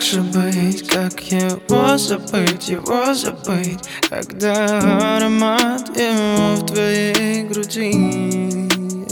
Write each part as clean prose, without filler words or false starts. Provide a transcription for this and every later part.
же быть, как его забыть, когда аромат его в твоей груди.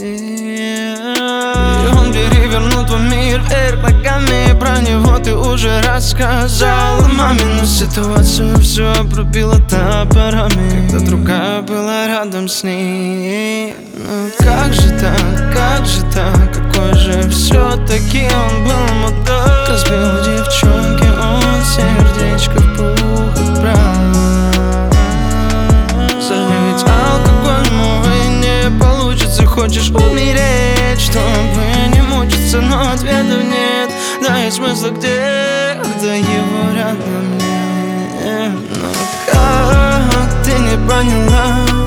И он перевернул твой мир вверх ногами. Про него ты уже рассказала маме, но ситуацию все обрубила топорами, когда другая была рядом с ней. Ну как же так, какой же все-таки он был мудак. Разбил девчонки он сердечко в пух и прах. Залить алкоголь мой не получится. Хочешь умереть, чтобы не мучиться, но ответов нет. Да и смысла где, когда его рядом нет. Но как ты не поняла?